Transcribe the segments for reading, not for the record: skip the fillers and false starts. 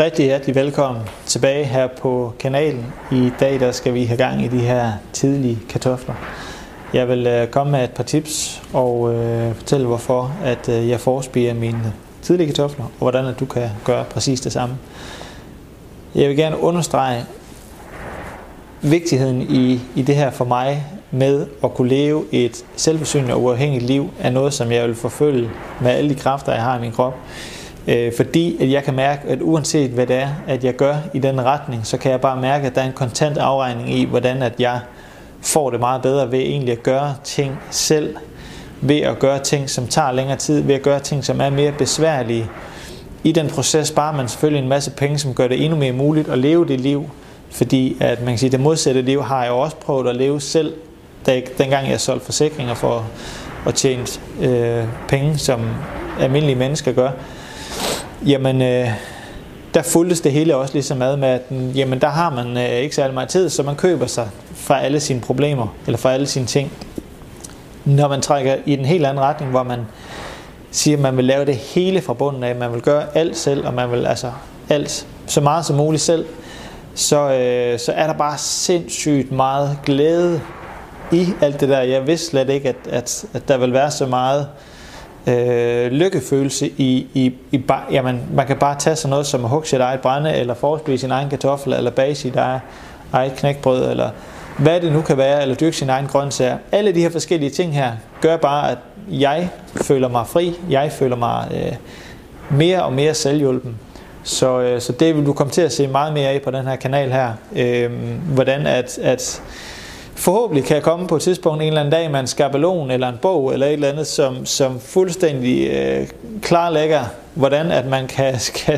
Rigtig hjertelig velkommen tilbage her på kanalen. I dag der skal vi have gang i de her tidlige kartofler. Jeg vil komme med et par tips og fortælle hvorfor at jeg forspirer mine tidlige kartofler, og hvordan at du kan gøre præcis det samme. Jeg vil gerne understrege vigtigheden i det her for mig med at kunne leve et selvforsynende og uafhængigt liv er noget, som jeg vil forfølge med alle de kræfter, jeg har i min krop. Fordi at jeg kan mærke, at uanset hvad det er, at jeg gør i den retning, så kan jeg bare mærke, at der er en kontant afregning i, hvordan at jeg får det meget bedre ved egentlig at gøre ting selv, ved at gøre ting, som tager længere tid, ved at gøre ting, som er mere besværlige. I den proces sparer man selvfølgelig en masse penge, som gør det endnu mere muligt at leve det liv, fordi at man kan sige, at det modsatte liv har jeg også prøvet at leve selv, dengang jeg solgte forsikringer for at tjene penge, som almindelige mennesker gør. Jamen, der fulgtes det hele også ligesom med, at jamen, der har man ikke særlig meget tid, så man køber sig fra alle sine problemer, eller fra alle sine ting. Når man trækker i den helt anden retning, hvor man siger, at man vil lave det hele fra bunden af, man vil gøre alt selv, og man vil altså alt så meget som muligt selv, så er der bare sindssygt meget glæde i alt det der. Jeg vidste slet ikke, at der vil være så meget lykkefølelse jamen, man kan bare tage sådan noget som at hugge sit eget brænde, eller forspise sin egen kartoffel, eller bage sit eget knækbrød, eller hvad det nu kan være, eller dyrke sin egen grøntsager. Alle de her forskellige ting her gør bare, at jeg føler mig fri, jeg føler mig mere og mere selvhjulpen. Så det vil du komme til at se meget mere af på den her kanal her. Hvordan at forhåbentlig kan jeg komme på et tidspunkt en eller anden dag med en skabelon eller en bog eller et eller andet, som fuldstændig klarlægger, hvordan at man kan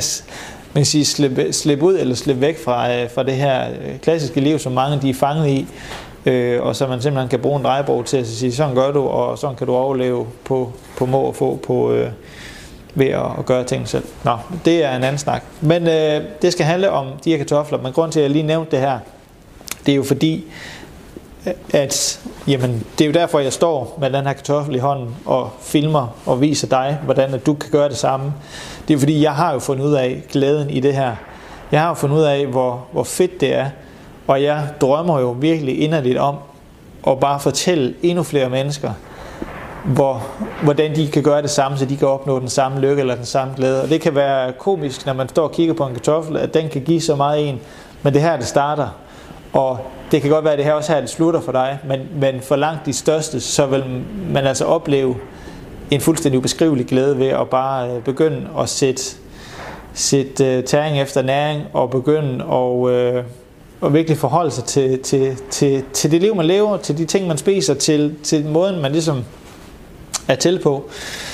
slippe ud eller slippe væk fra det her klassiske liv, som mange de er fanget i, og så man simpelthen kan bruge en drejebog til at sige, sådan gør du, og sådan kan du overleve på må og få ved at gøre ting selv. Nå, det er en anden snak. Men det skal handle om de her kartofler, men grund til at jeg lige nævnte det her, det er jo fordi, at jamen, det er jo derfor, jeg står med den her kartoffel i hånden og filmer og viser dig, hvordan at du kan gøre det samme. Det er fordi, jeg har jo fundet ud af glæden i det her. Jeg har jo fundet ud af, hvor fedt det er, og jeg drømmer jo virkelig inderligt om at bare fortælle endnu flere mennesker, hvordan de kan gøre det samme, så de kan opnå den samme lykke eller den samme glæde. Og det kan være komisk, når man står og kigger på en kartoffel, at den kan give så meget en, men det her, det starter. Og det kan godt være, at det her også her det slutter for dig, men for langt de største, så vil man altså opleve en fuldstændig ubeskrivelig glæde ved at bare begynde at sætte tæring efter næring, og begynde at virkelig forholde sig til det liv, man lever, til de ting, man spiser, til måden, man ligesom er til på.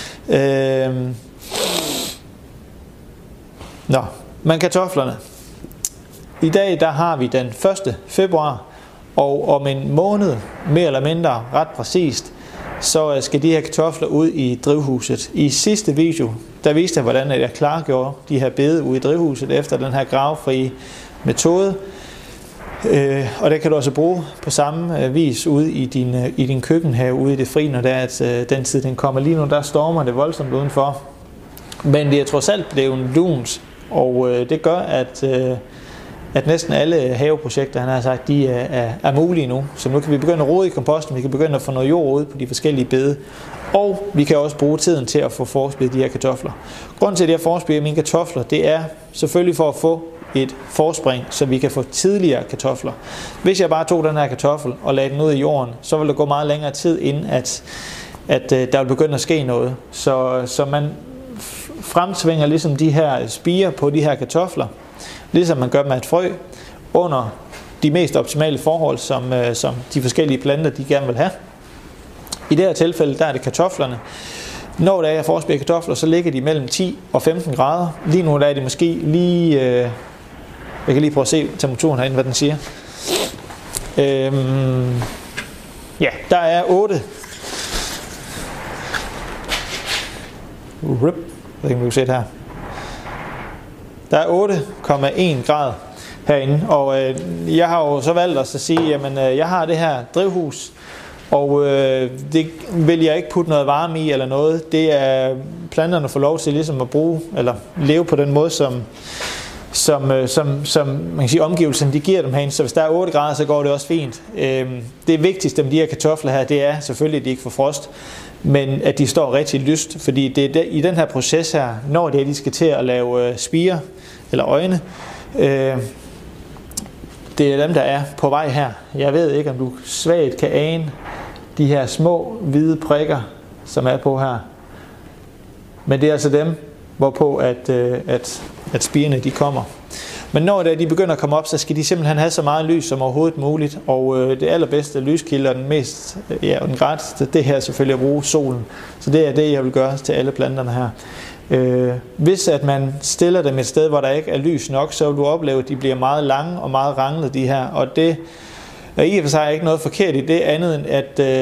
Men kartoflerne. I dag der har vi den 1. februar, og om en måned, mere eller mindre ret præcist, så skal de her kartofler ud i drivhuset. I sidste video, der viste jeg, hvordan jeg klargjorde de her bede ude i drivhuset efter den her gravfri metode. Og det kan du også bruge på samme vis ude i din køkkenhave, ude i det fri, når det er, at den tid den kommer. Lige nu, der stormer det voldsomt udenfor. Men det er trods alt blevet lunt, og det gør, at næsten alle haveprojekter, han har sagt, de er mulige nu. Så nu kan vi begynde at rode i komposten, vi kan begynde at få noget jord ud på de forskellige bede. Og vi kan også bruge tiden til at få forspiret de her kartofler. Grunden til, at jeg forspirer mine kartofler, det er selvfølgelig for at få et forspring, så vi kan få tidligere kartofler. Hvis jeg bare tog den her kartoffel og lagde den ud i jorden, så vil der gå meget længere tid, inden at der vil begynde at ske noget. Så man fremtvinger ligesom de her spirer på de her kartofler, ligesom man gør med et frø, under de mest optimale forhold, som de forskellige planter de gerne vil have. I det her tilfælde, der er det kartoflerne. Når der er forspirer kartofler, så ligger de mellem 10 og 15 grader. Lige nu der er de måske lige... jeg kan lige prøve at se temperaturen herinde, hvad den siger. Ja, der er 8. Jeg ved ikke, om vi kan se det her. Der er 8,1 grad herinde, og jeg har jo så valgt at sige, jamen jeg har det her drivhus, og det vil jeg ikke putte noget varme i eller noget. Det er planterne får lov til ligesom at bruge, eller leve på den måde, som man kan sige, omgivelserne de giver dem herinde. Så hvis der er 8 grader, så går det også fint. Det vigtigste med de her kartofler her, det er selvfølgelig, at de ikke får frost, men at de står rigtig lyst, fordi det er i den her proces her, når de skal til at lave spirer eller øjne, det er dem, der er på vej her. Jeg ved ikke, om du svagt kan ane de her små hvide prikker, som er på her. Men det er altså dem, hvorpå at spirene de kommer. Men når de begynder at komme op, så skal de simpelthen have så meget lys som overhovedet muligt. Og det allerbedste lyskilde og den mest, den gratis, det her selvfølgelig at bruge solen. Så det er det, jeg vil gøre til alle planterne her. Hvis at man stiller dem et sted, hvor der ikke er lys nok, så vil du opleve, at de bliver meget lange og meget ranglede, de her. Og det er i og for sig ikke noget forkert i det andet, end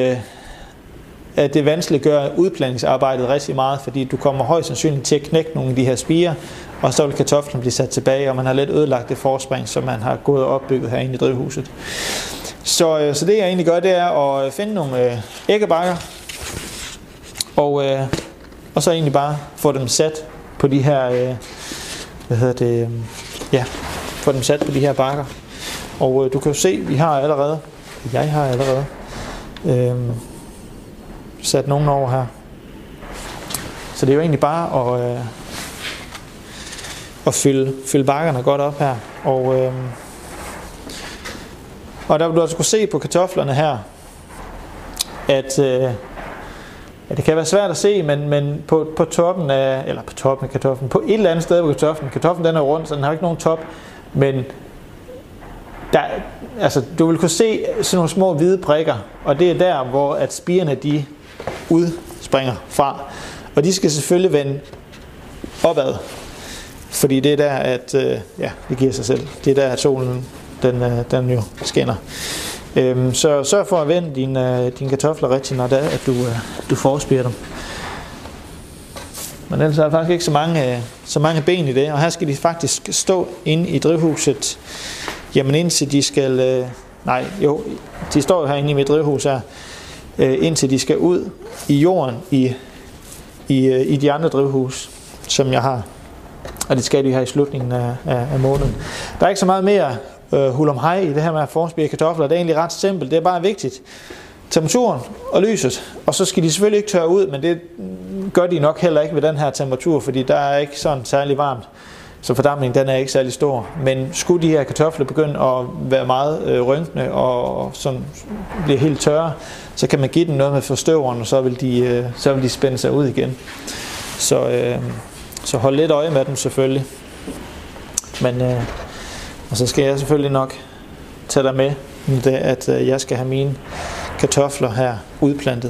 at det vanskeliggør udplantningsarbejdet rigtig meget, fordi du kommer højst sandsynligt til at knække nogle af de her spirer, og så vil kartoflen blive sat tilbage, og man har lidt ødelagt det forspring, som man har gået og opbygget herinde i drivhuset. Så det jeg egentlig gør, det er at finde nogle æggebakker, og så egentlig bare få dem sat på de her, få dem sat på de her bakker. Og du kan jo se, jeg har allerede sat nogen over her. Så det er jo egentlig bare at fylde bakkerne godt op her. Og der vil du altså kunne se på kartoflerne her, at det kan være svært at se, men på toppen af kartoflen, på et eller andet sted på kartoflen den er rund, så den har ikke nogen top, men du vil kunne se sådan nogle små hvide prikker, og det er der, hvor at spirene de udspringer fra. Og de skal selvfølgelig vende opad, fordi det er der, at det giver sig selv. Det er der, at solen den jo skinner. Så sørg for at vende dine kartofler rigtigt, når det er, at du forspirer dem. Men ellers er der faktisk ikke så mange ben i det, og her skal de faktisk stå inde i drivhuset, jamen indtil de skal, de står jo herinde i mit drivhus her, indtil de skal ud i jorden i de andre drivhus, som jeg har. Og det skal de her i slutningen af måneden. Der er ikke så meget mere hurlumhej i det her med at forspire kartofler. Det er egentlig ret simpelt. Det er bare vigtigt. Temperaturen og lyset. Og så skal de selvfølgelig ikke tørre ud, men det gør de nok heller ikke ved den her temperatur, fordi der er ikke sådan særlig varmt. Så fordampningen den er ikke særlig stor. Men skulle de her kartofler begynde at være meget rynkne og sådan blive helt tørre, så kan man give dem noget med forstøveren, og så vil de spænde sig ud igen. Så hold lidt øje med dem selvfølgelig. Men og så skal jeg selvfølgelig nok tage dig med, at jeg skal have mine kartofler her udplantet.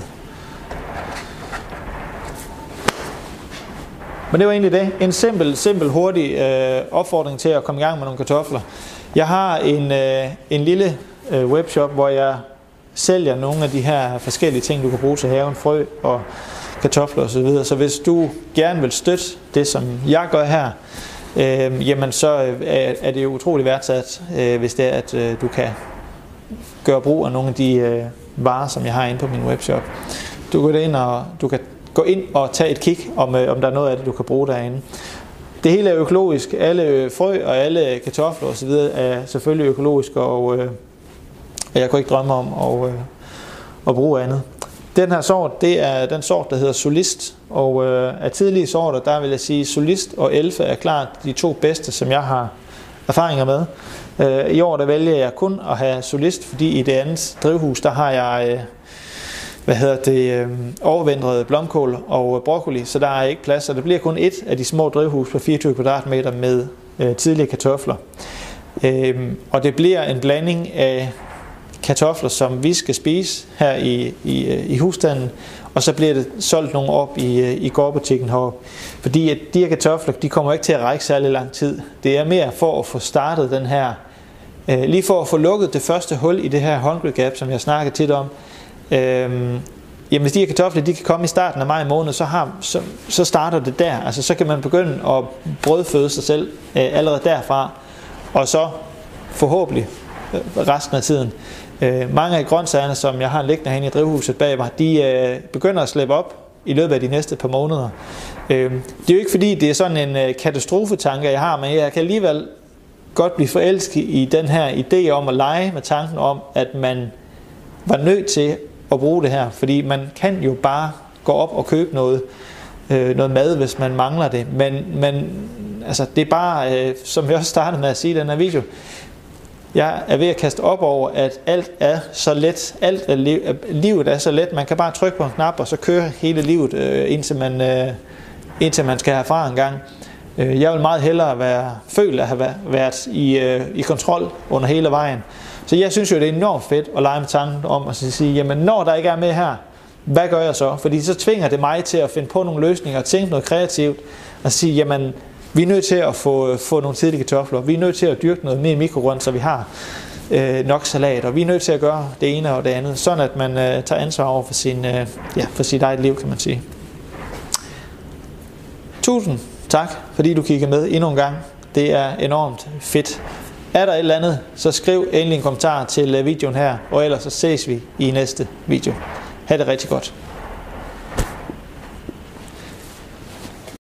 Men det var egentlig det. En simpel hurtig opfordring til at komme i gang med nogle kartofler. Jeg har en lille webshop, hvor jeg sælger nogle af de her forskellige ting, du kan bruge til haven, frø og kartofler osv. Så hvis du gerne vil støtte det, som jeg gør her, jamen så er det jo utrolig værdsat, hvis det er, at du kan gøre brug af nogle af de varer, som jeg har inde på min webshop. Du kan gå ind og tage et kig, om der er noget af det, du kan bruge derinde. Det hele er økologisk. Alle frø og alle kartofler osv. er selvfølgelig økologiske, og jeg kunne ikke drømme om at bruge andet. Den her sort, det er den sort, der hedder Solist, og af tidlige sorter, der vil jeg sige, Solist og Elfe er klart de 2 bedste, som jeg har erfaringer med. I år, der vælger jeg kun at have Solist, fordi i det andet drivhus, der har jeg overvintrede blomkål og broccoli, så der er ikke plads, så det bliver kun et af de små drivhus på 24 kvadratmeter med tidlige kartofler. Og det bliver en blanding af kartofler, som vi skal spise her i husstanden, og så bliver det solgt nogle op i gårdbutikken heroppe. Fordi at de her kartofler, de kommer ikke til at række særlig lang tid. Det er mere for at få startet den her, lige for at få lukket det første hul i det her hungry gap, som jeg snakker tit om. Jamen hvis de her kartofler, de kan komme i starten af maj måned, så starter det der. Altså så kan man begynde at brødføde sig selv allerede derfra, og så forhåbentlig resten af tiden. Mange af grøntsagerne, som jeg har liggende herinde i drivhuset bag mig, de begynder at slippe op i løbet af de næste par måneder. Det er jo ikke fordi, det er sådan en katastrofetanke, jeg har, men jeg kan alligevel godt blive forelsket i den her idé om at lege med tanken om, at man var nødt til at bruge det her, fordi man kan jo bare gå op og købe noget mad, hvis man mangler det, men altså, det er bare, som jeg også startede med at sige i den her video, jeg er ved at kaste op over, at alt er så let, livet er så let, man kan bare trykke på en knap, og så køre hele livet, indtil man skal herfra en gang. Jeg vil meget hellere føle at have været i kontrol under hele vejen. Så jeg synes jo, det er enormt fedt at lege med tanken om at sige, jamen når der ikke er med her, hvad gør jeg så? Fordi så tvinger det mig til at finde på nogle løsninger og tænke noget kreativt og sige, jamen vi er nødt til at få nogle tidlige kartofler, vi er nødt til at dyrke noget mere mikrogrønt, så vi har nok salat, og vi er nødt til at gøre det ene og det andet, sådan at man tager ansvar over for sit eget liv, kan man sige. Tusind tak, fordi du kiggede med endnu en gang. Det er enormt fedt. Er der et eller andet, så skriv endelig en kommentar til videoen her, og ellers så ses vi i næste video. Ha' det rigtig godt.